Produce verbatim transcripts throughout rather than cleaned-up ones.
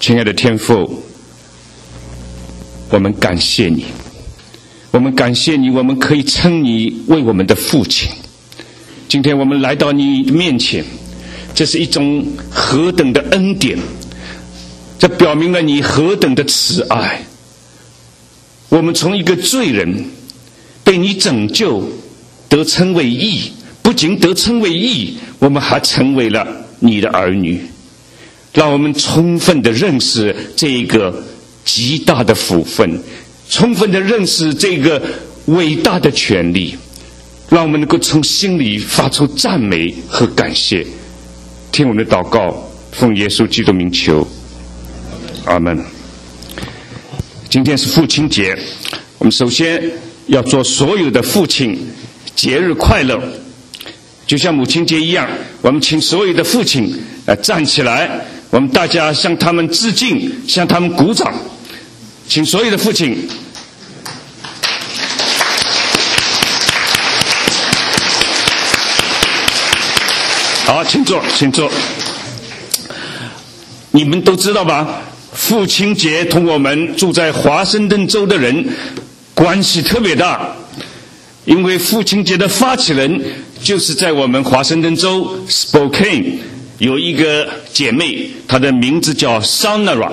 亲爱的天父，我们感谢你，我们感谢你，我们可以称你为我们的父亲。今天我们来到你面前，这是一种何等的恩典，这表明了你何等的慈爱。我们从一个罪人被你拯救，得称为义，不仅得称为义，我们还成为了你的儿女。让我们充分地认识这个极大的福分，充分地认识这个伟大的权利，让我们能够从心里发出赞美和感谢。听我们的祷告，奉耶稣基督名求，阿们。今天是父亲节，我们首先要祝所有的父亲节日快乐。就像母亲节一样，我们请所有的父亲呃站起来，我们大家向他们致敬，向他们鼓掌。请所有的父亲。好，请坐，请坐。你们都知道吧？父亲节同我们住在华盛顿州的人关系特别大，因为父亲节的发起人就是在我们华盛顿州 Spokane 有一个姐妹，她的名字叫 Sonara。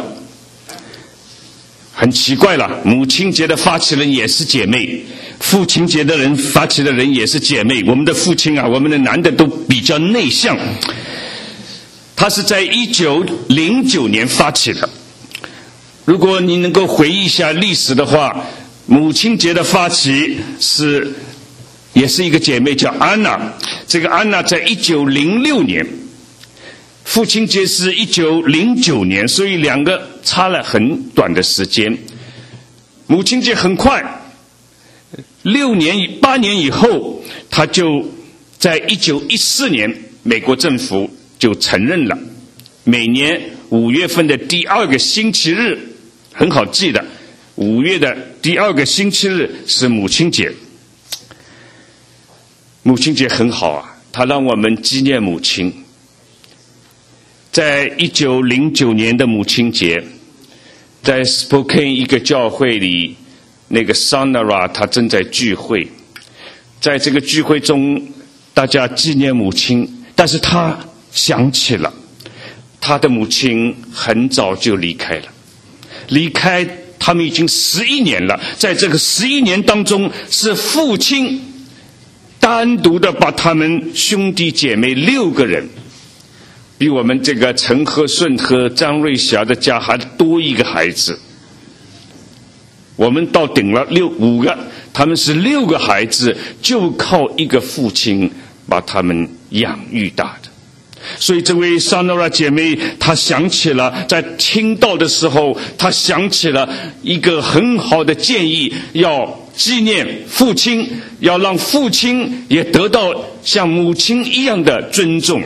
很奇怪了，母亲节的发起人也是姐妹，父亲节的人发起的人也是姐妹。我们的父亲啊，我们的男的都比较内向。他是在一九零九年发起的。如果你能够回忆一下历史的话，母亲节的发起是也是一个姐妹叫安娜。这个安娜在一九零六年，父亲节是一九零九年，所以两个差了很短的时间。母亲节很快，六年八年以后，他就在一九一四年，美国政府就承认了，每年五月份的第二个星期日，很好记的，五月的第二个星期日是母亲节。母亲节很好啊，它让我们纪念母亲。在一九零九年的母亲节，在 Spokane 一个教会里，那个 Sonara 她正在聚会，在这个聚会中，大家纪念母亲，但是她想起了她的母亲很早就离开了，离开他们已经十一年了，在这个十一年当中，是父亲单独的把他们兄弟姐妹六个人，比我们这个陈和顺和张瑞霞的家还多一个孩子。我们到顶了六五个，他们是六个孩子，就靠一个父亲把他们养育大的。所以这位 Sonara 姐妹，她想起了在听到的时候，她想起了一个很好的建议，要纪念父亲，要让父亲也得到像母亲一样的尊重。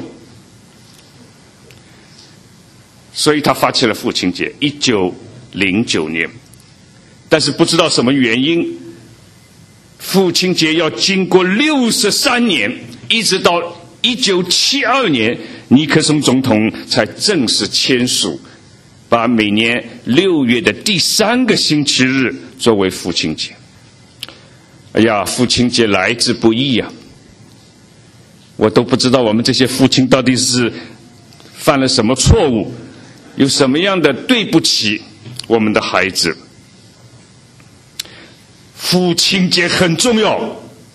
所以他发起了父亲节，一九零九年。但是不知道什么原因，父亲节要经过六十三年，一直到一九七二年，尼克松总统才正式签署，把每年六月的第三个星期日作为父亲节。哎呀，父亲节来之不易呀！我都不知道我们这些父亲到底是犯了什么错误，有什么样的对不起我们的孩子。父亲节很重要，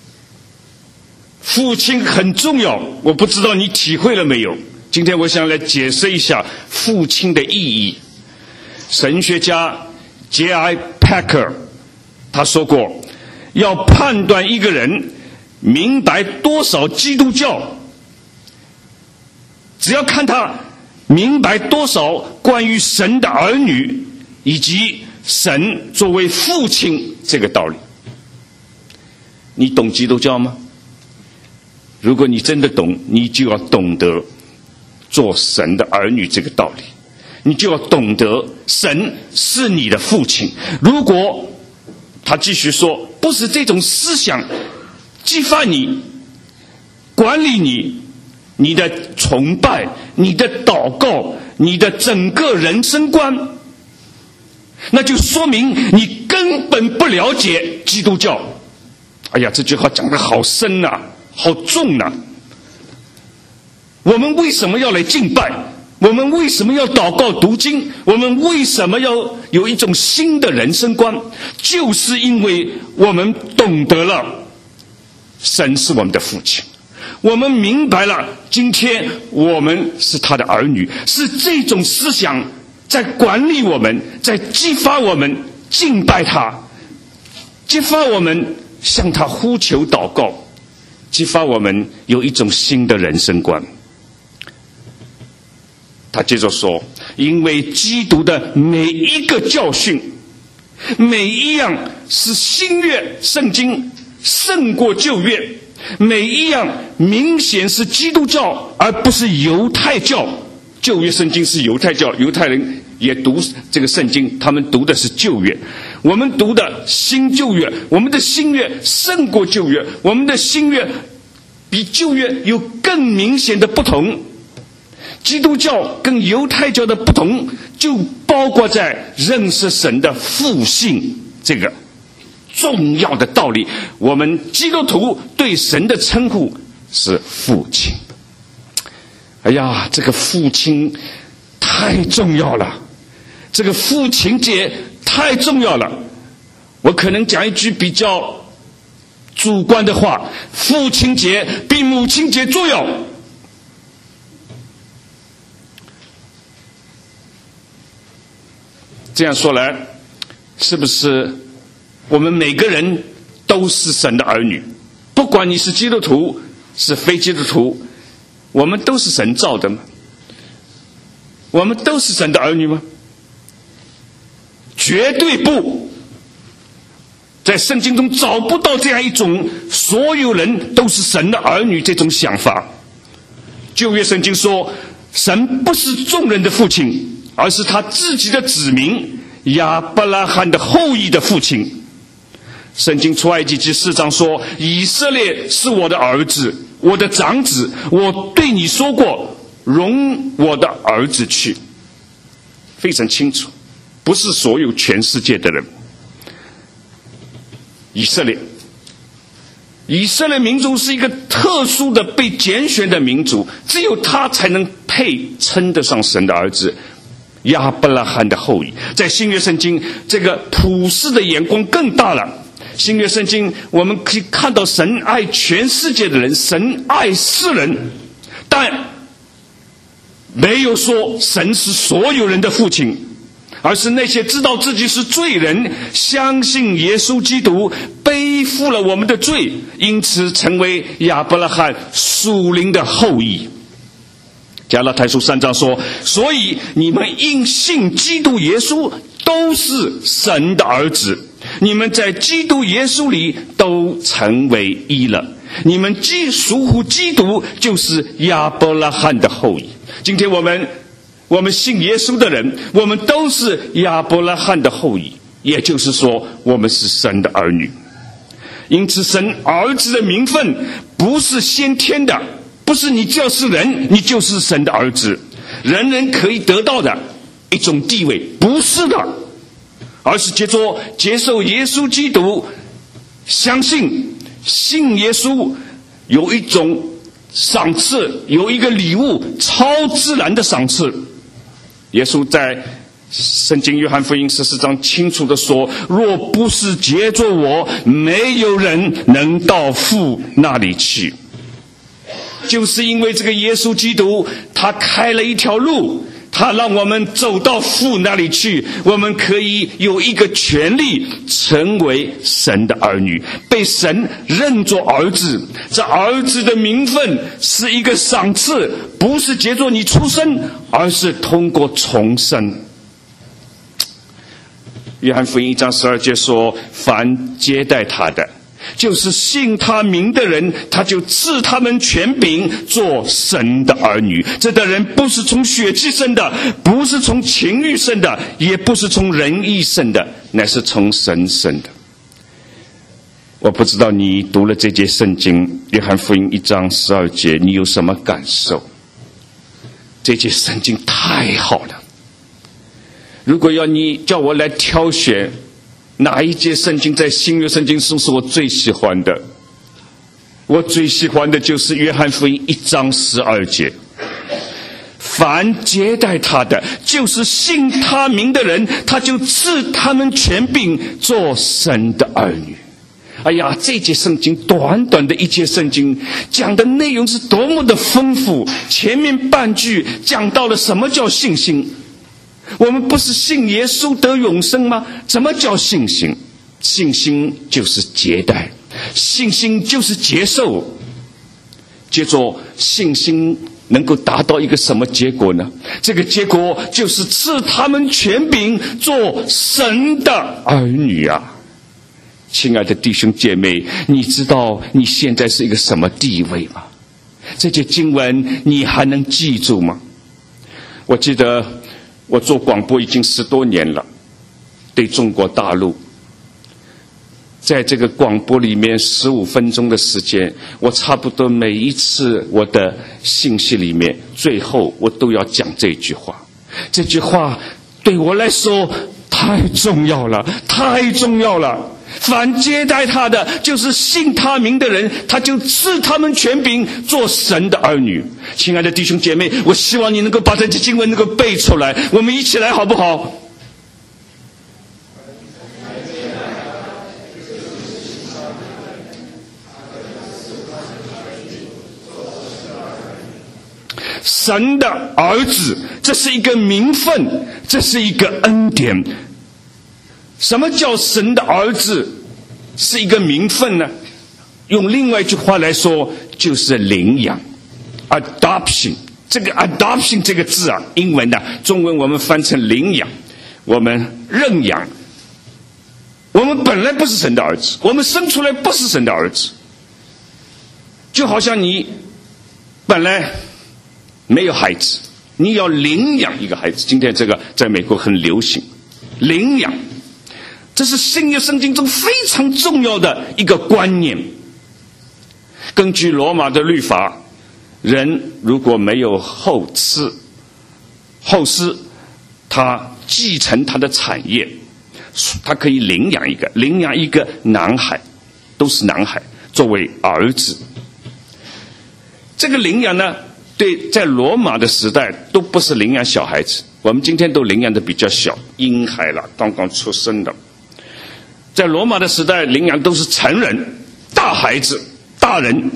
父亲很重要，我不知道你体会了没有。今天我想来解释一下父亲的意义。神学家 J I Packer 他说过，要判断一个人明白多少基督教，只要看他明白多少关于神的儿女以及神作为父亲这个道理。你懂基督教吗？如果你真的懂，你就要懂得做神的儿女这个道理，你就要懂得神是你的父亲。如果他继续说，不是这种思想激发你、管理你， 你的崇拜、你的祷告、你的整个人生观，那就说明你根本不了解基督教。哎呀，这句话讲得好深啊，好重啊！我们为什么要来敬拜？我们为什么要祷告读经？我们为什么要有一种新的人生观？就是因为我们懂得了神是我们的父亲，我们明白了今天我们是他的儿女，是这种思想在管理我们，在激发我们敬拜他，激发我们向他呼求祷告，激发我们有一种新的人生观。他接着说，因为基督的每一个教训，每一样是新约圣经胜过旧约，每一样明显是基督教而不是犹太教。旧约圣经是犹太教，犹太人也读这个圣经，他们读的是旧约。我们读的新旧约，我们的新约胜过旧约，我们的新约比旧约有更明显的不同。基督教跟犹太教的不同，就包括在认识神的父性这个重要的道理。我们基督徒对神的称呼是父亲。哎呀，这个父亲太重要了，这个父亲节太重要了。我可能讲一句比较主观的话，父亲节比母亲节重要。这样说来，是不是我们每个人都是神的儿女？不管你是基督徒是非基督徒，我们都是神造的吗？我们都是神的儿女吗？绝对不。在圣经中找不到这样一种所有人都是神的儿女这种想法。旧约圣经说，神不是众人的父亲，而是他自己的子民亚伯拉罕的后裔的父亲。圣经出埃及记四章说，以色列是我的儿子，我的长子，我对你说过，容我的儿子去。非常清楚，不是所有全世界的人。以色列以色列民族是一个特殊的被拣选的民族，只有他才能配称得上神的儿子，亚伯拉罕的后裔。在新约圣经，这个普世的眼光更大了。新约圣经我们可以看到神爱全世界的人，神爱世人，但没有说神是所有人的父亲，而是那些知道自己是罪人，相信耶稣基督背负了我们的罪，因此成为亚伯拉罕属灵的后裔。加拉太书三章说，所以你们因信基督耶稣都是神的儿子，你们在基督耶稣里都成为一了。你们既属乎基督，就是亚伯拉罕的后裔。今天我们我们信耶稣的人，我们都是亚伯拉罕的后裔，也就是说我们是神的儿女。因此神儿子的名分不是先天的，不是你只要是人你就是神的儿子，人人可以得到的一种地位，不是的，而是接着接受耶稣基督，相信信耶稣有一种赏赐，有一个礼物，超自然的赏赐。耶稣在圣经约翰福音十四章清楚地说，若不是借着我，没有人能到父那里去。就是因为这个耶稣基督，他开了一条路，他让我们走到父那里去，我们可以有一个权利成为神的儿女，被神认作儿子。这儿子的名分是一个赏赐，不是借着你出生，而是通过重生。约翰福音一章十二节说，凡接待他的，就是信他名的人，他就赐他们权柄做神的儿女。这的人不是从血气生的，不是从情欲生的，也不是从人意生的，乃是从神生的。 我不知道你读了这节圣经约翰福音一章十二节你有什么感受？这节圣经太好了，如果要你叫我来挑选哪一节圣经在新约圣经中是我最喜欢的，我最喜欢的就是约翰福音一章十二节，凡接待他的，就是信他名的人，他就赐他们权柄做神的儿女。哎呀，这节圣经短短的一节圣经讲的内容是多么的丰富，前面半句讲到了什么叫信心。我们不是信耶稣得永生吗？怎么叫信心？信心就是接待，信心就是接受。接着信心能够达到一个什么结果呢？这个结果就是赐他们权柄做神的儿女啊！亲爱的弟兄姐妹，你知道你现在是一个什么地位吗？这些经文你还能记住吗？我记得我做广播已经十多年了，对中国大陆，在这个广播里面十五分钟的时间，我差不多每一次我的信息里面最后我都要讲这句话。这句话对我来说太重要了，太重要了。凡接待他的，就是信他名的人，他就赐他们权柄做神的儿女。亲爱的弟兄姐妹，我希望你能够把这些经文能够背出来，我们一起来好不好？神的儿子，这是一个名分，这是一个恩典。什么叫神的儿子是一个名分呢？用另外一句话来说，就是领养 adoption。 这个 adoption 这个字啊，英文的、啊、中文我们翻成领养，我们认养。我们本来不是神的儿子，我们生出来不是神的儿子，就好像你本来没有孩子，你要领养一个孩子。今天这个在美国很流行，领养，这是新约圣经中非常重要的一个观念。根据罗马的律法，人如果没有后嗣，后嗣他继承他的产业，他可以领养一个，领养一个男孩，都是男孩，作为儿子。这个领养呢，对，在罗马的时代都不是领养小孩子，我们今天都领养的比较小，婴孩了，刚刚出生的。在罗马的时代，领养都是成人，大孩子，大人。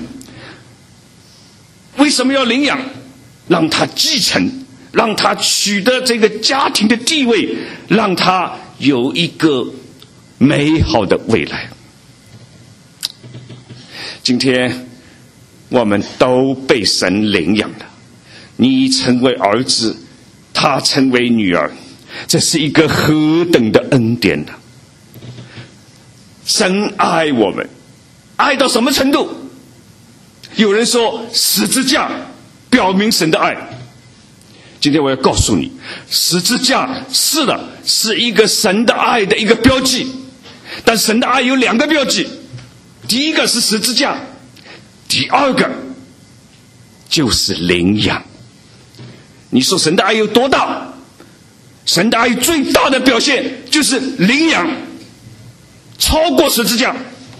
为什么要领养？让他继承，让他取得这个家庭的地位，让他有一个美好的未来。今天我们都被神领养了，你成为儿子，他成为女儿，这是一个何等的恩典呢？神爱我们，爱到什么程度？有人说十字架表明神的爱。今天我要告诉你，十字架是的，是一个神的爱的一个标记。但神的爱有两个标记，第一个是十字架，第二个就是领养。你说神的爱有多大？神的爱最大的表现就是领养，超过十字架。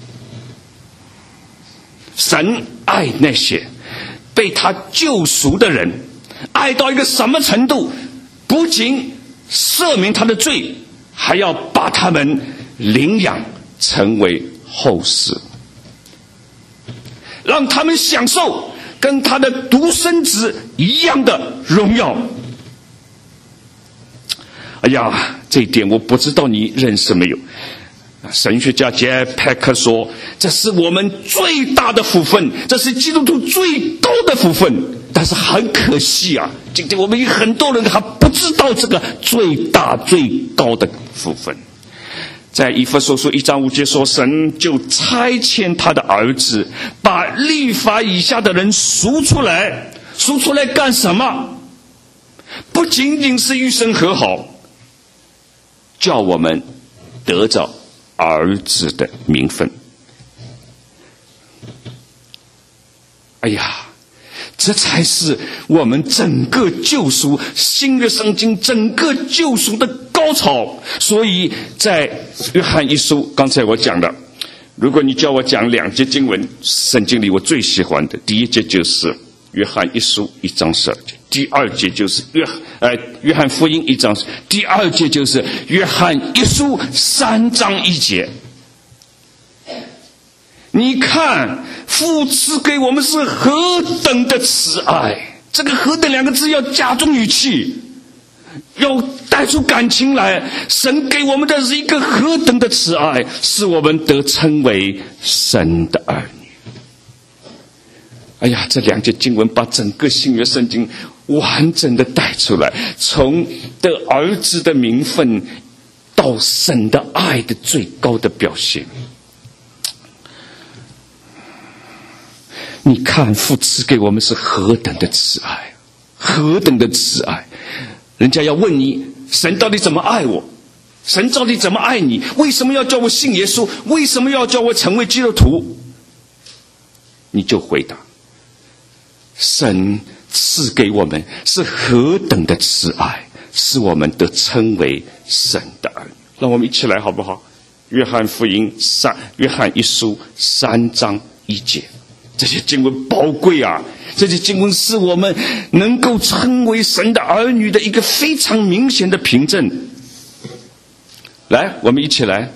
神爱那些被他救赎的人，爱到一个什么程度？不仅赦免他的罪，还要把他们领养成为后嗣，让他们享受跟他的独生子一样的荣耀。哎呀，这一点我不知道你认识没有。神学家杰派克说，这是我们最大的福分，这是基督徒最高的福分。但是很可惜啊，今天我们有很多人还不知道这个最大最高的福分。在以弗所书一章五节说，神就差遣他的儿子，把律法以下的人赎出来。赎出来干什么？不仅仅是与神和好，叫我们得着儿子的名分。 哎呀，这才是我们整个救赎，新约圣经整个救赎的高潮。所以在约翰一书，刚才我讲的，如果你叫我讲两节经文，圣经里我最喜欢的，第一节就是约翰一书一章十二节，第二节就是约呃约翰福音一章，第二节就是约翰一书三章一节。你看父赐给我们是何等的慈爱，这个何等两个字要加重语气，要带出感情来。神给我们的是一个何等的慈爱，使我们得称为神的儿女。哎呀，这两节经文把整个新约圣经完整的带出来，从得儿子的名分到神的爱的最高的表现。你看父赐给我们是何等的慈爱，何等的慈爱。人家要问你，神到底怎么爱我？神到底怎么爱你？为什么要叫我信耶稣？为什么要叫我成为基督徒？你就回答，神赐给我们是何等的慈爱，使我们得称为神的儿女。让我们一起来好不好？约翰福音三，约翰一书三章一节。这些经文宝贵啊，这些经文是我们能够称为神的儿女的一个非常明显的凭证。来，我们一起来。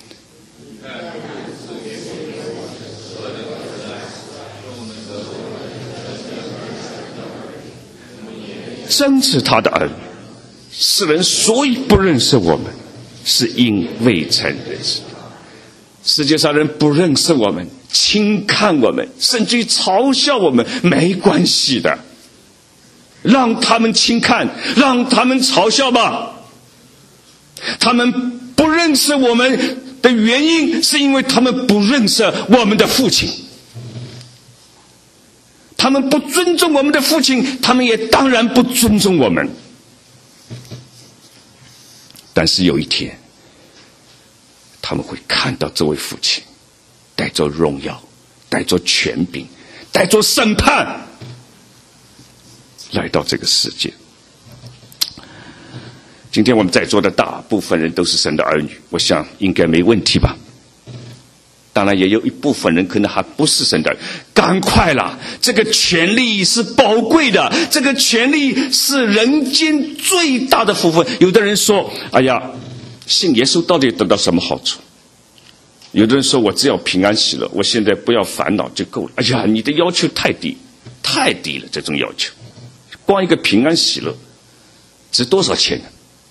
真是他的儿女，世人所以不认识我们，是因未曾认识。世界上人不认识我们，轻看我们，甚至于嘲笑我们，没关系的，让他们轻看，让他们嘲笑吧。他们不认识我们的原因，是因为他们不认识我们的父亲。他们不尊重我们的父亲，他们也当然不尊重我们。但是有一天，他们会看到这位父亲带着荣耀，带着权柄，带着审判来到这个世界。今天我们在座的大部分人都是神的儿女，我想应该没问题吧。当然也有一部分人可能还不是神的儿女，赶快啦，这个权利是宝贵的，这个权利是人间最大的福分。有的人说，哎呀，信耶稣到底得到什么好处？有的人说，我只要平安喜乐，我现在不要烦恼就够了。哎呀，你的要求太低，太低了，这种要求。光一个平安喜乐值多少钱呢？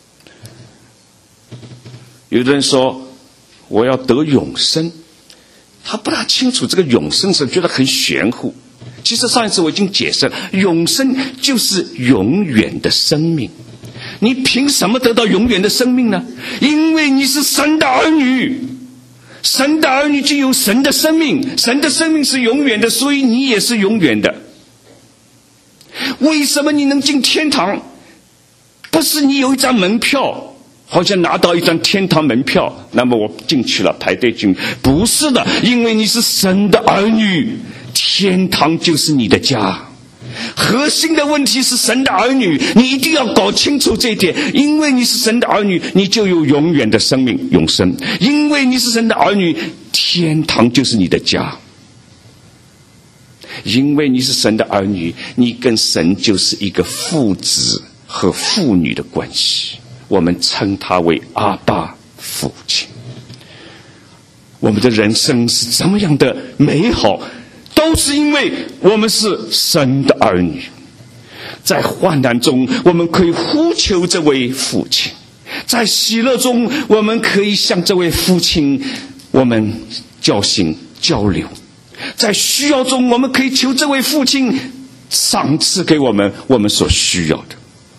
有的人说，我要得永生，他不大清楚这个永生是觉得很玄乎。其实上一次我已经解释了，永生就是永远的生命。你凭什么得到永远的生命呢？因为你是神的儿女，神的儿女就有神的生命，神的生命是永远的，所以你也是永远的。为什么你能进天堂？不是你有一张门票，好像拿到一张天堂门票，那么我进去了，排队进，不是的，因为你是神的儿女，天堂就是你的家。核心的问题是神的儿女，你一定要搞清楚这一点。因为你是神的儿女，你就有永远的生命永生。因为你是神的儿女，天堂就是你的家。因为你是神的儿女，你跟神就是一个父子和父女的关系，我们称他为阿爸父亲。我们的人生是怎么样的美好，都是因为我们是神的儿女。在患难中，我们可以呼求这位父亲；在喜乐中，我们可以向这位父亲我们交心交流；在需要中，我们可以求这位父亲赏赐给我们我们所需要的。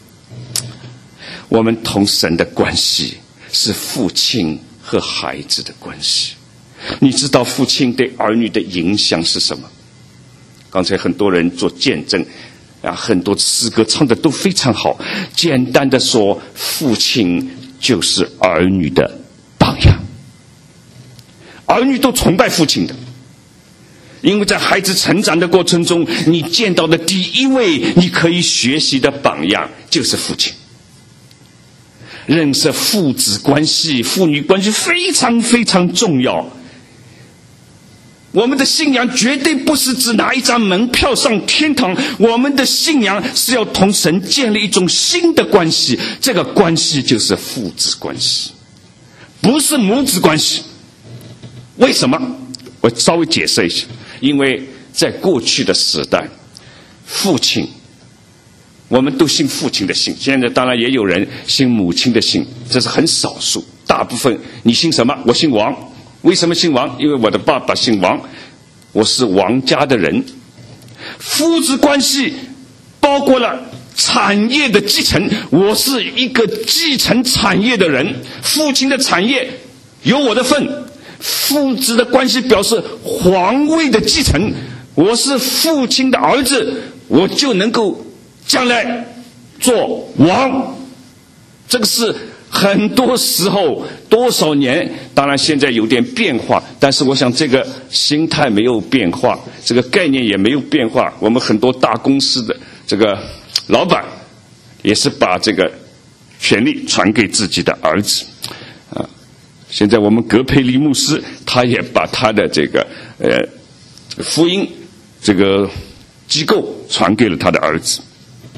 我们同神的关系是父亲和孩子的关系。你知道父亲对儿女的影响是什么？刚才很多人做见证啊，很多诗歌唱的都非常好。简单的说，父亲就是儿女的榜样。儿女都崇拜父亲的， 因为在孩子成长的过程中，你见到的第一位你可以学习的榜样就是父亲。认识父子关系、父女关系非常非常重要。我们的信仰绝对不是只拿一张门票上天堂，我们的信仰是要同神建立一种新的关系，这个关系就是父子关系，不是母子关系。为什么？我稍微解释一下。因为在过去的时代，父亲我们都信父亲的姓，现在当然也有人信母亲的姓，这是很少数。大部分你姓什么？我姓王。为什么姓王？因为我的爸爸姓王，我是王家的人。父子关系包括了产业的继承，我是一个继承产业的人，父亲的产业有我的份。父子的关系表示皇位的继承，我是父亲的儿子，我就能够将来做王。这个是很多时候多少年，当然现在有点变化，但是我想这个心态没有变化，这个概念也没有变化。我们很多大公司的这个老板也是把这个权力传给自己的儿子啊。现在我们格培理牧师，他也把他的这个呃福音这个机构传给了他的儿子。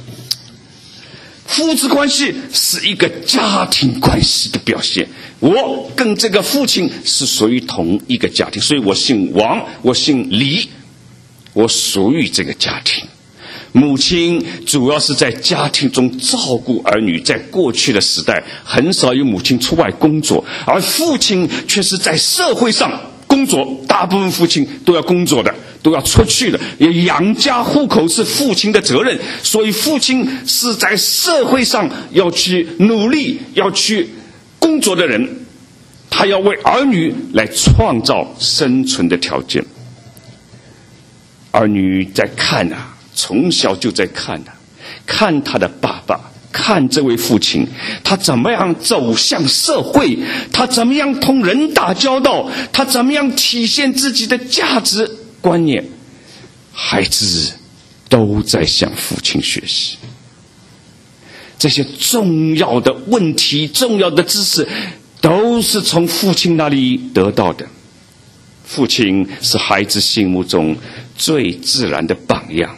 父子关系是一个家庭关系的表现，我跟这个父亲是属于同一个家庭，所以我姓王，我姓李，我属于这个家庭。母亲主要是在家庭中照顾儿女，在过去的时代很少有母亲出外工作，而父亲却是在社会上工作，大部分父亲都要工作的，都要出去的，养家糊口是父亲的责任，所以父亲是在社会上要去努力，要去工作的人，他要为儿女来创造生存的条件。儿女在看啊，从小就在看啊，看他的爸爸，看这位父亲，他怎么样走向社会，他怎么样同人打交道，他怎么样体现自己的价值观念，孩子都在向父亲学习。这些重要的问题、重要的知识都是从父亲那里得到的。父亲是孩子心目中最自然的榜样。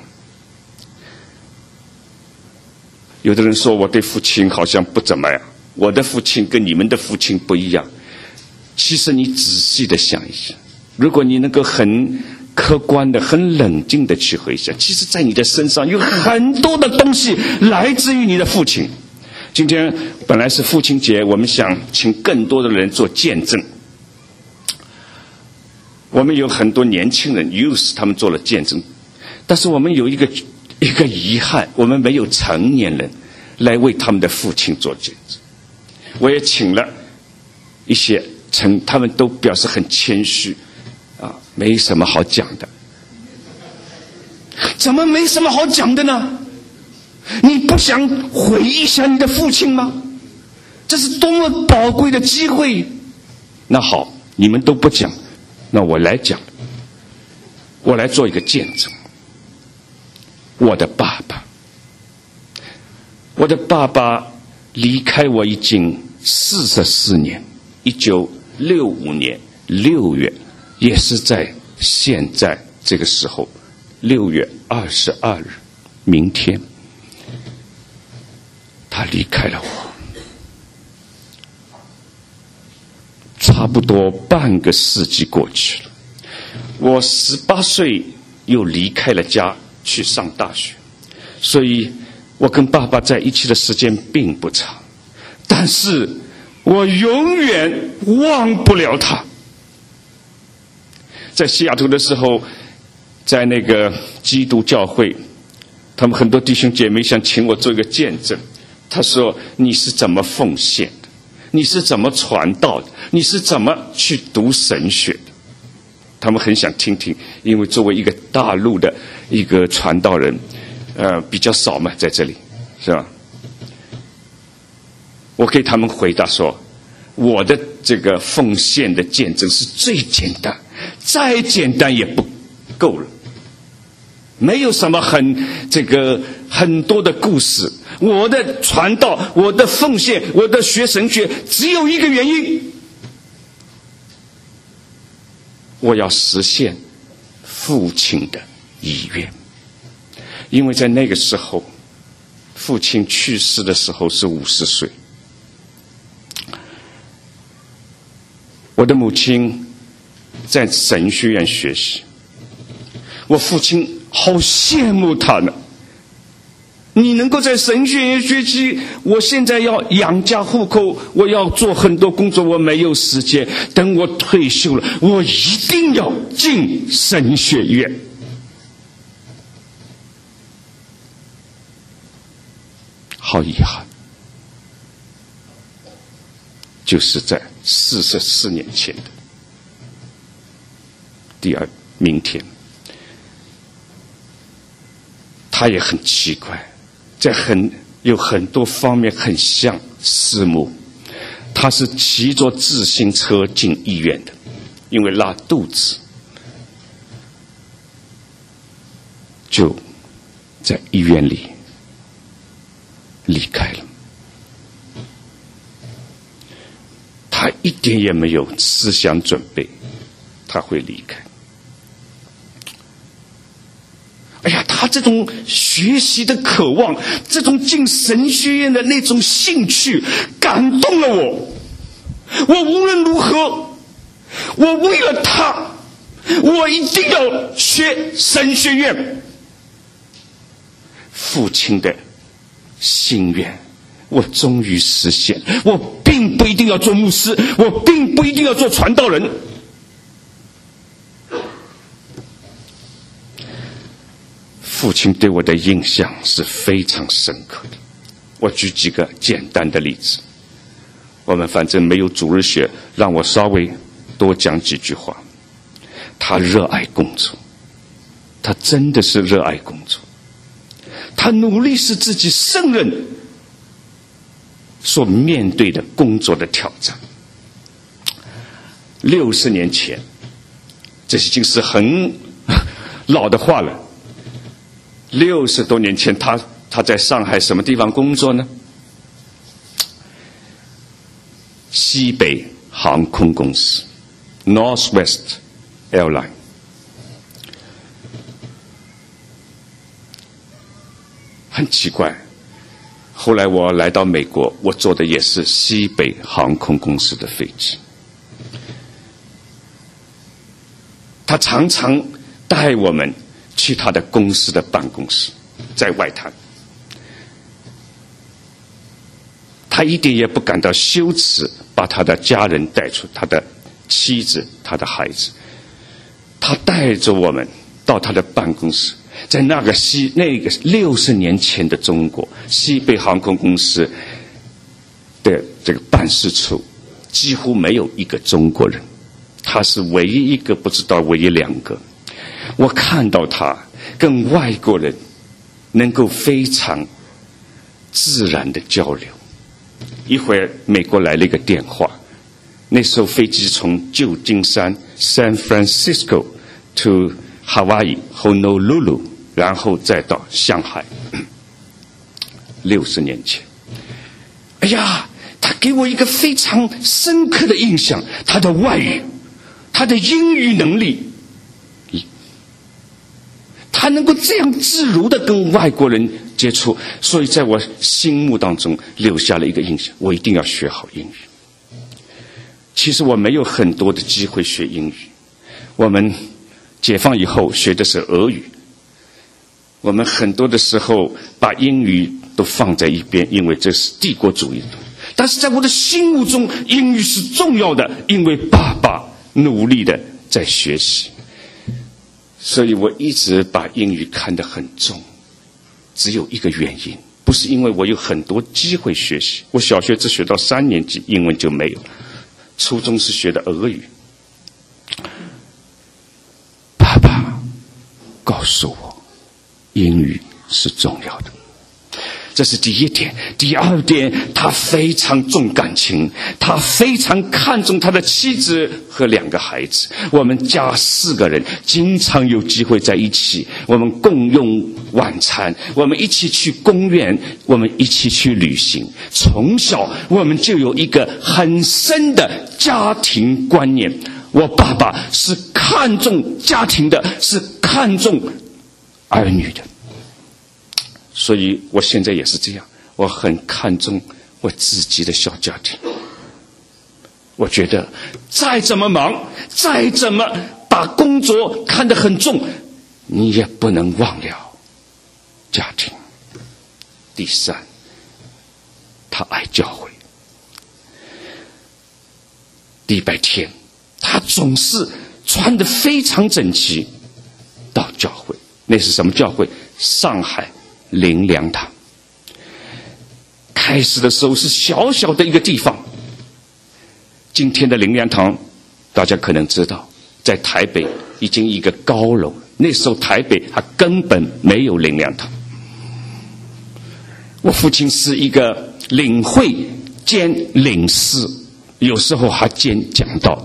有的人说我对父亲好像不怎么样，我的父亲跟你们的父亲不一样。其实你仔细的想一下，如果你能够很客观的、很冷静的去回想，其实在你的身上有很多的东西来自于你的父亲。今天本来是父亲节，我们想请更多的人做见证。我们有很多年轻人 youth 他们做了见证，但是我们有一个一个遗憾，我们没有成年人来为他们的父亲做见证。我也请了一些成，他们都表示很谦虚啊，没什么好讲的。怎么没什么好讲的呢？你不想回忆一下你的父亲吗？这是多么宝贵的机会。那好，你们都不讲，那我来讲，我来做一个见证。我的爸爸，我的爸爸离开我已经四十四年，一九六五年六月，也是在现在这个时候，六月二十二日，明天，他离开了我，差不多半个世纪过去了。我十八岁又离开了家去上大学，所以我跟爸爸在一起的时间并不长，但是我永远忘不了他。在西雅图的时候，在那个基督教会，他们很多弟兄姐妹想请我做一个见证。他说：你是怎么奉献的？你是怎么传道的？你是怎么去读神学的？他们很想听听，因为作为一个大陆的一个传道人，呃，比较少嘛，在这里，是吧？我给他们回答说，我的这个奉献的见证是最简单，再简单也不够了，没有什么很这个很多的故事。我的传道，我的奉献，我的学神学，只有一个原因：我要实现父亲的意愿。因为在那个时候，父亲去世的时候是五十岁。我的母亲在神学院学习，我父亲好羡慕他呢。你能够在神学院学习，我现在要养家糊口，我要做很多工作，我没有时间。等我退休了，我一定要进神学院。好遗憾，就是在四十四年前的第二明天，他也很奇怪，在很有很多方面很像师母。他是骑着自行车进医院的，因为拉肚子，就在医院里离开了。他一点也没有思想准备他会离开。哎呀，他这种学习的渴望，这种进神学院的那种兴趣，感动了我。我无论如何，我为了他，我一定要学神学院。父亲的心愿，我终于实现。我并不一定要做牧师，我并不一定要做传道人。父亲对我的印象是非常深刻的。我举几个简单的例子。我们反正没有主日学，让我稍微多讲几句话。他热爱工作，他真的是热爱工作。他努力使自己胜任所面对的工作的挑战。六十年前，这已经是很老的话了。六十多年前，他他在上海什么地方工作呢？西北航空公司 Northwest Airline。很奇怪，后来我来到美国，我坐的也是西北航空公司的飞机。他常常带我们去他的公司的办公室，在外滩。他一点也不感到羞耻，把他的家人带出，他的妻子，他的孩子。他带着我们到他的办公室，在那个西那个六十年前的中国，西北航空公司的这个办事处几乎没有一个中国人，他是唯一一个，不知道唯一两个。我看到他跟外国人能够非常自然的交流。一会儿美国来了一个电话，那时候飞机从旧金山 San Francisco to Hawaii Honolulu， 然后再到上海。六十年前，哎呀，他给我一个非常深刻的印象，他的外语，他的英语能力，他能够这样自如地跟外国人接触，所以在我心目当中留下了一个印象，我一定要学好英语。其实我没有很多的机会学英语，我们解放以后学的是俄语，我们很多的时候把英语都放在一边，因为这是帝国主义的。但是在我的心目中，英语是重要的，因为爸爸努力的在学习，所以我一直把英语看得很重。只有一个原因，不是因为我有很多机会学习，我小学只学到三年级，英文就没有，初中是学的俄语。爸爸告诉我，英语是重要的。 这是第一点。第二点，他非常重感情，他非常看重他的妻子和两个孩子。我们家四个人经常有机会在一起，我们共用晚餐，我们一起去公园，我们一起去旅行。从小我们就有一个很深的家庭观念，我爸爸是看重家庭的，是看重儿女的。所以我现在也是这样，我很看重我自己的小家庭。我觉得再怎么忙，再怎么把工作看得很重，你也不能忘了家庭。第三，他爱教会。礼拜天他总是穿得非常整齐到教会。那是什么教会？上海灵粮堂。开始的时候是小小的一个地方，今天的灵粮堂大家可能知道，在台北已经一个高楼，那时候台北还根本没有灵粮堂。我父亲是一个领会兼领事，有时候还兼讲道。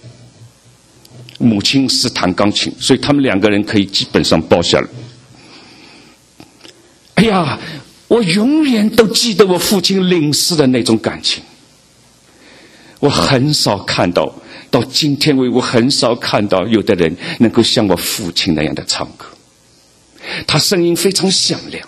母亲是弹钢琴，所以他们两个人可以基本上包下来。哎呀，我永远都记得我父亲领事的那种感情。我很少看到，到今天为止，我很少看到有的人能够像我父亲那样的唱歌。他声音非常响亮，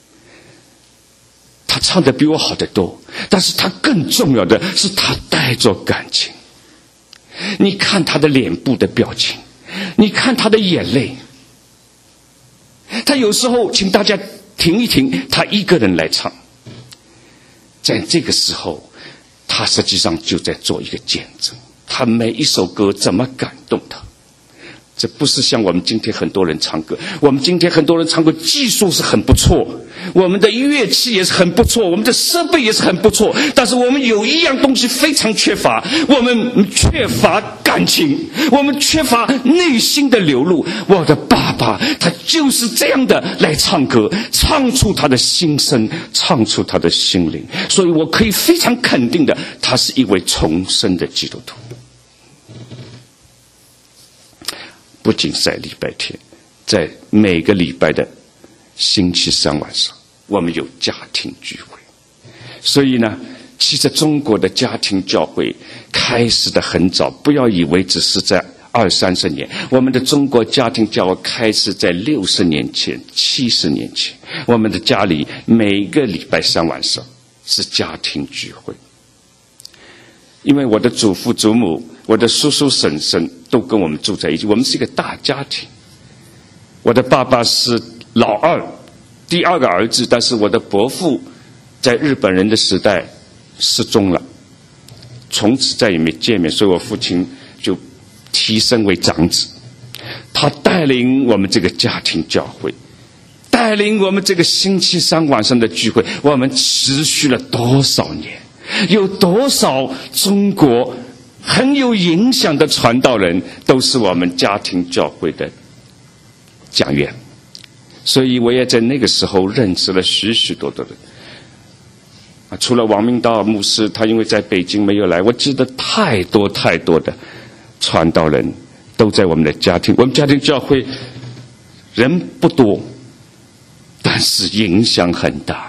他唱得比我好得多，但是他更重要的是他带着感情。你看他的脸部的表情，你看他的眼泪。他有时候请大家停一停，他一个人来唱。在这个时候，他实际上就在做一个见证，他每一首歌怎么感动他。这不是像我们今天很多人唱歌，我们今天很多人唱歌技术是很不错，我们的乐器也是很不错，我们的设备也是很不错，但是我们有一样东西非常缺乏，我们缺乏感情，我们缺乏内心的流露。我的爸爸他就是这样的来唱歌，唱出他的心声，唱出他的心灵。所以我可以非常肯定的，他是一位重生的基督徒。不仅在礼拜天，在每个礼拜的星期三晚上，我们有家庭聚会。所以呢，其实中国的家庭教会开始的很早，不要以为只是在二三十年，我们的中国家庭教会开始在六十年前、七十年前，我们的家里每个礼拜三晚上是家庭聚会。因为我的祖父祖母，我的叔叔婶婶都跟我们住在一起，我们是一个大家庭。我的爸爸是老二，第二个儿子，但是我的伯父在日本人的时代失踪了，从此再也没见面，所以我父亲就提升为长子。他带领我们这个家庭教会，带领我们这个星期三晚上的聚会，我们持续了多少年？有多少中国很有影响的传道人都是我们家庭教会的讲员。所以我也在那个时候认识了许许多多的人。除了王明道牧师，他因为在北京没有来，我记得太多太多的传道人都在我们的家庭。我们家庭教会人不多，但是影响很大。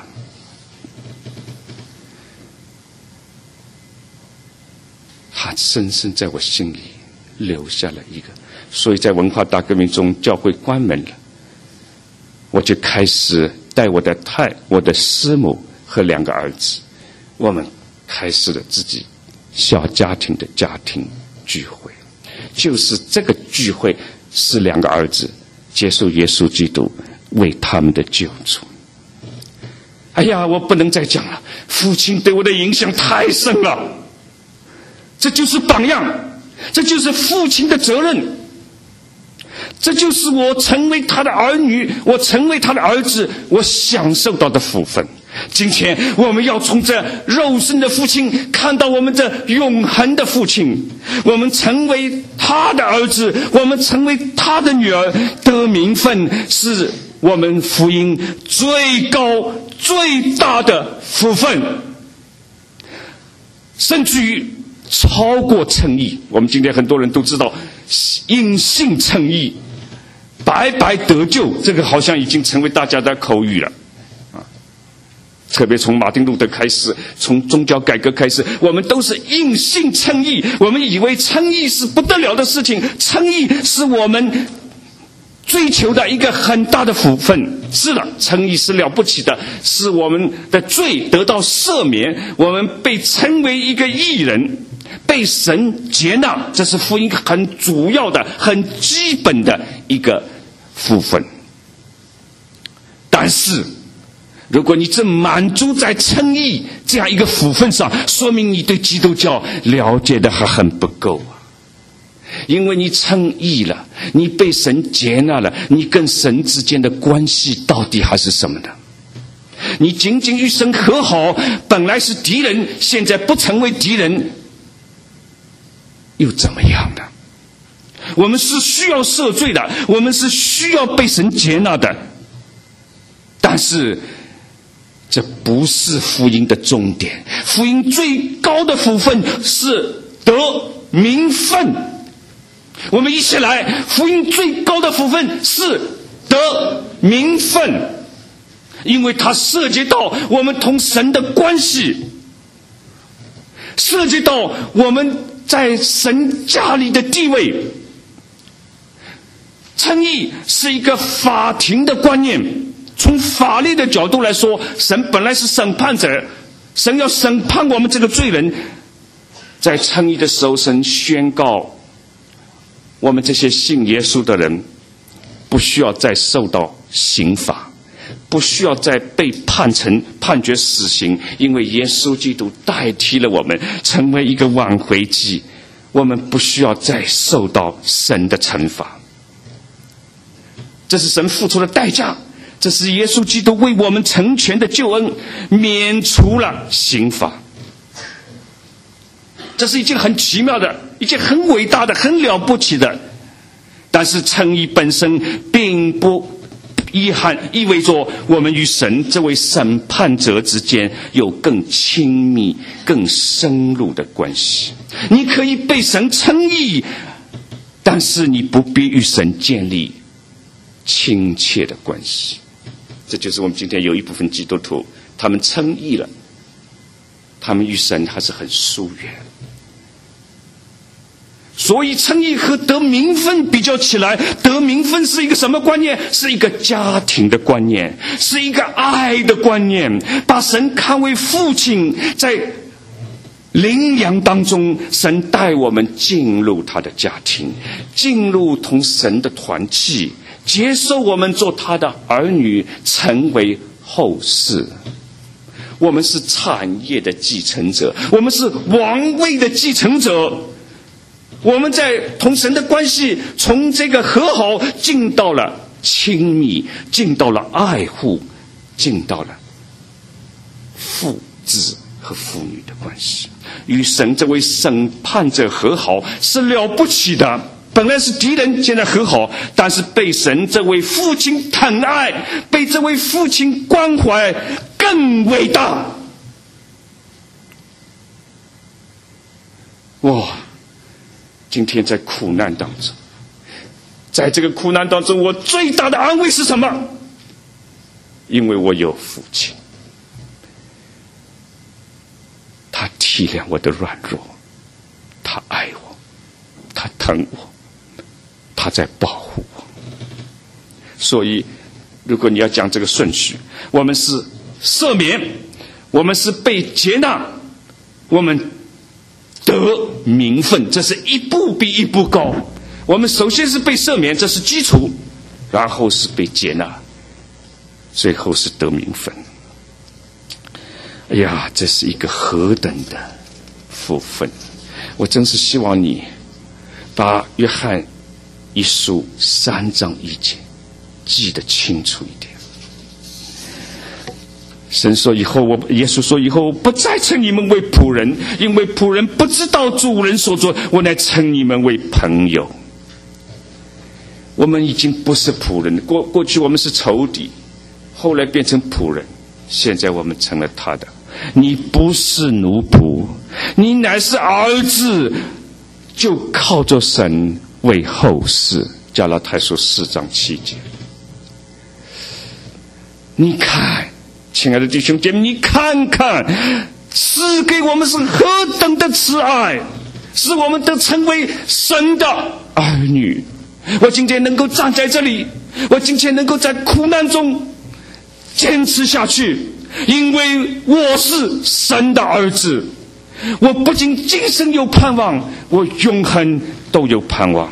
他深深在我心里留下了一个，所以在文化大革命中教会关门了，我就开始带我的太我的师母和两个儿子，我们开始了自己小家庭的家庭聚会。就是这个聚会是两个儿子接受耶稣基督为他们的救主。哎呀，我不能再讲了，父亲对我的影响太深了。这就是榜样，这就是父亲的责任，这就是我成为他的儿女，我成为他的儿子，我享受到的福分。今天我们要从这肉身的父亲看到我们的永恒的父亲，我们成为他的儿子，我们成为他的女儿，得名分是我们福音最高最大的福分，甚至于超过称义。我们今天很多人都知道因信称义，白白得救，这个好像已经成为大家的口语了啊！特别从马丁路德开始，从宗教改革开始，我们都是因信称义。我们以为称义是不得了的事情，称义是我们追求的一个很大的福分。是的，称义是了不起的，是我们的罪得到赦免，我们被称为一个义人，被神接纳，这是福音很主要的、很基本的一个福分。但是如果你只满足在称义这样一个福分上，说明你对基督教了解的还很不够啊。因为你称义了，你被神接纳了，你跟神之间的关系到底还是什么呢？你仅仅与神和好，本来是敌人，现在不成为敌人，又怎么样呢？我们是需要赦罪的，我们是需要被神接纳的，但是这不是福音的终点。福音最高的福分是得名分。我们一起来，福音最高的福分是得名分，因为它涉及到我们同神的关系，涉及到我们在神家里的地位。称义是一个法庭的观念，从法律的角度来说，神本来是审判者，神要审判我们这个罪人。在称义的时候，神宣告我们这些信耶稣的人不需要再受到刑罚，不需要再被判成判决死刑，因为耶稣基督代替了我们，成为一个挽回祭，我们不需要再受到神的惩罚。这是神付出的代价，这是耶稣基督为我们成全的救恩，免除了刑罚。这是一件很奇妙的，一件很伟大的，很了不起的。但是称义本身并不意涵意味着我们与神这位审判者之间有更亲密、更深入的关系。你可以被神称义，但是你不必与神建立亲切的关系。这就是我们今天有一部分基督徒，他们称义了，他们与神还是很疏远。所以称义和得名分比较起来，得名分是一个什么观念？是一个家庭的观念，是一个爱的观念，把神看为父亲，在领养当中，神带我们进入他的家庭，进入同神的团契，接受我们做他的儿女，成为后世。我们是产业的继承者，我们是王位的继承者。我们在同神的关系从这个和好进到了亲密，进到了爱护，进到了父子和父女的关系。与神这位审判者和好是了不起的，本来是敌人，现在和好，但是被神这位父亲疼爱，被这位父亲关怀，更伟大。哇！今天在苦难当中，在这个苦难当中，我最大的安慰是什么？因为我有父亲，他体谅我的软弱，他爱我，他疼我，他在保护我。所以如果你要讲这个顺序，我们是赦免，我们是被接纳，我们得名分，这是一步比一步高。我们首先是被赦免，这是基础，然后是被接纳，最后是得名分。哎呀，这是一个何等的福分！我真是希望你把约翰一书三章一节记得清楚一点。神说以后我耶稣说以后我不再称你们为仆人，因为仆人不知道主人所做，我乃称你们为朋友。我们已经不是仆人，过过去我们是仇敌，后来变成仆人。 现在我们成了他的。你不是奴仆，你乃是儿子，就靠着神为后世。加拉太书四章七节。你看，亲爱的弟兄姐妹，你看看，赐给我们是何等的慈爱，使我们都成为神的儿女。我今天能够站在这里，我今天能够在苦难中坚持下去，因为我是神的儿子。我不仅今生有盼望，我永恒都有盼望。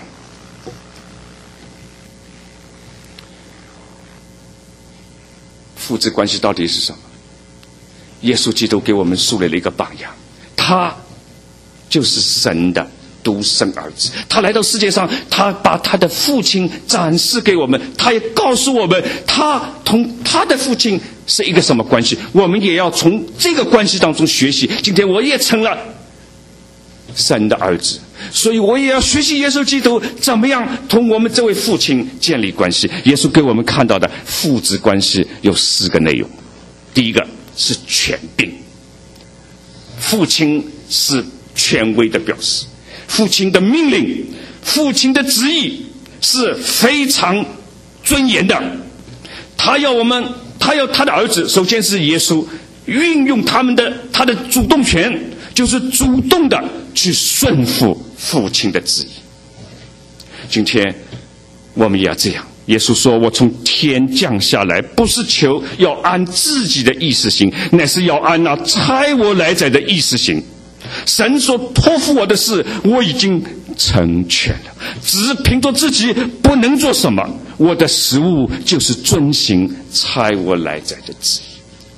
父子关系到底是什么？耶稣基督给我们树立了一个榜样，他就是神的独生儿子。他来到世界上，他把他的父亲展示给我们，他也告诉我们他同他的父亲是一个什么关系，我们也要从这个关系当中学习。今天我也成了神的儿子，所以我也要学习耶稣基督怎么样同我们这位父亲建立关系。耶稣给我们看到的父子关系有四个内容。第一个是权柄，父亲是权威的表示，父亲的命令，父亲的旨意是非常尊严的。他要我们，他要他的儿子，首先是耶稣运用他们的他的主动权，就是主动的去顺服父亲的旨意。今天我们也要这样。耶稣说，我从天降下来，不是求要按自己的意思行，乃是要按那差我来者的意思行。神所托付我的事，我已经成全了，只是凭着自己不能做什么，我的食物就是遵行差我来者的旨意。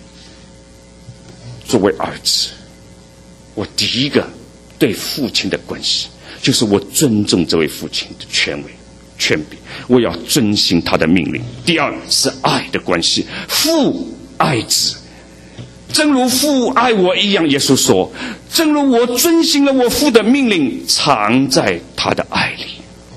作为儿子，我第一个对父亲的关系，就是我尊重这位父亲的权威权柄，我要遵行他的命令。第二是爱的关系，父爱子，正如父爱我一样。耶稣说，正如我遵行了我父的命令，常在他的爱里。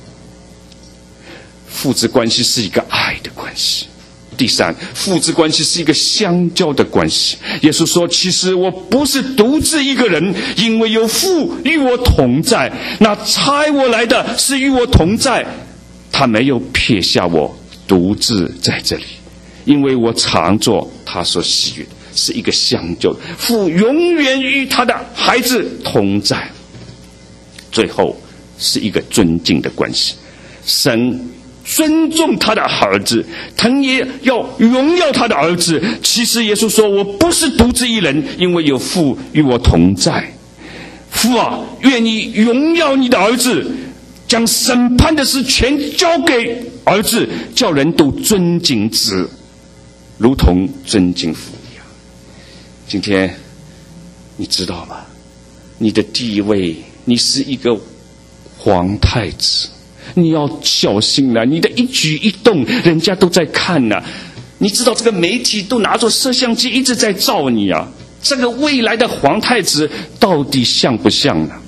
父子关系是一个爱的关系。第三，父子关系是一个相交的关系。耶稣说，其实我不是独自一个人，因为有父与我同在，那差我来的是与我同在，他没有撇下我独自在这里，因为我常做他所喜悦的，是一个相交。父永远与他的孩子同在。最后是一个尊敬的关系，神尊重他的儿子，他也要荣耀他的儿子。其实耶稣说，我不是独自一人，因为有父与我同在。父啊，愿你荣耀你的儿子，将审判的事全交给儿子，叫人都尊敬子，如同尊敬父一样。今天你知道吗？你的地位，你是一个皇太子，你要小心了，你的一举一动人家都在看呢。你知道这个媒体都拿着摄像机一直在照你啊，这个未来的皇太子到底像不像呢？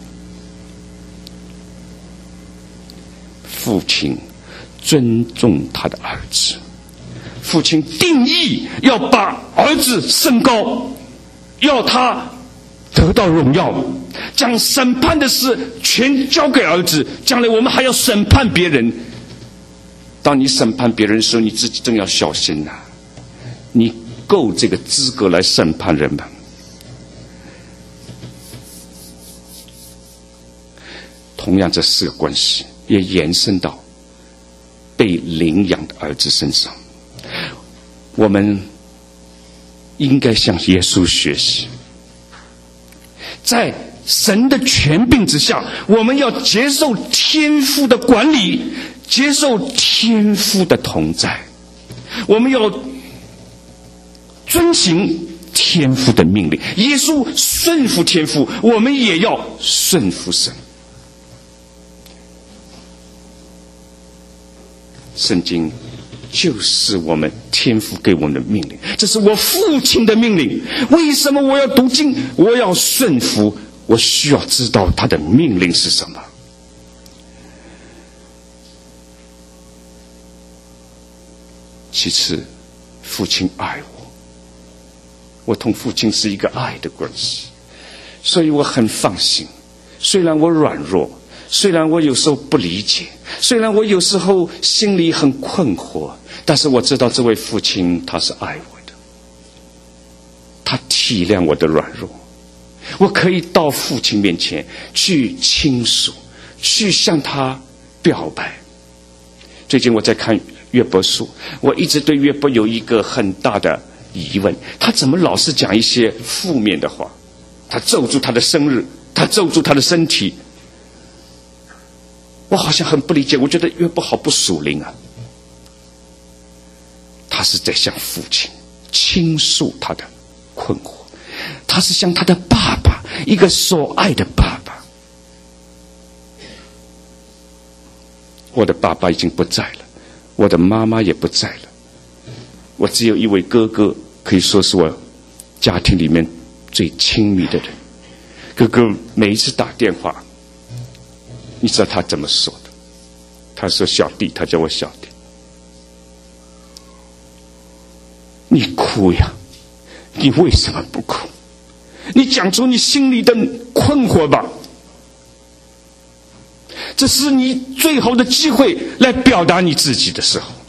父亲尊重他的儿子，父亲定义要把儿子升高，要他得到荣耀，将审判的事全交给儿子。将来我们还要审判别人，当你审判别人的时候，你自己真要小心啊，你够这个资格来审判人吗？同样这四个关系也延伸到被领养的儿子身上。我们应该向耶稣学习，在神的权柄之下，我们要接受天父的管理，接受天父的同在，我们要遵行天父的命令。耶稣顺服天父，我们也要顺服神。圣经就是我们天父给我们的命令，这是我父亲的命令。为什么我要读经？我要顺服，我需要知道他的命令是什么。其次，父亲爱我， 我同父亲是一个爱的关系，所以我很放心。虽然我软弱，虽然我有时候不理解，虽然我有时候心里很困惑，但是我知道这位父亲他是爱我的，他体谅我的软弱，我可以到父亲面前去倾诉，去向他表白。最近我在看约伯书，我一直对约伯有一个很大的疑问，他怎么老是讲一些负面的话？他咒住他的生日，他咒住他的身体，我好像很不理解。我觉得约伯好不属灵啊，他是在向父亲倾诉他的困惑，他是向他的爸爸，一个所爱的爸爸。我的爸爸已经不在了，我的妈妈也不在了，我只有一位哥哥，可以说是我家庭里面最亲密的人。哥哥每一次打电话，你知道他怎么说的？他说小弟，他叫我小弟。你哭呀，你为什么不哭？你讲出你心里的困惑吧，这是你最后的机会来表达你自己的时候。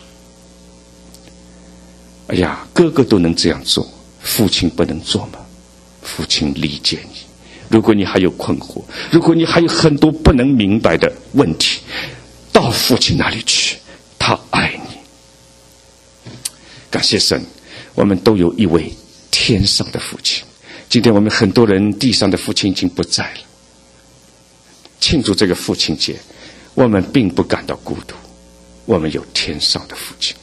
哎呀，哥哥都能这样做，父亲不能做吗？父亲理解你，如果你还有困惑，如果你还有很多不能明白的问题，到父亲那里去，他爱你。感谢神，我们都有一位天上的父亲。今天我们很多人地上的父亲已经不在了，庆祝这个父亲节，我们并不感到孤独，我们有天上的父亲。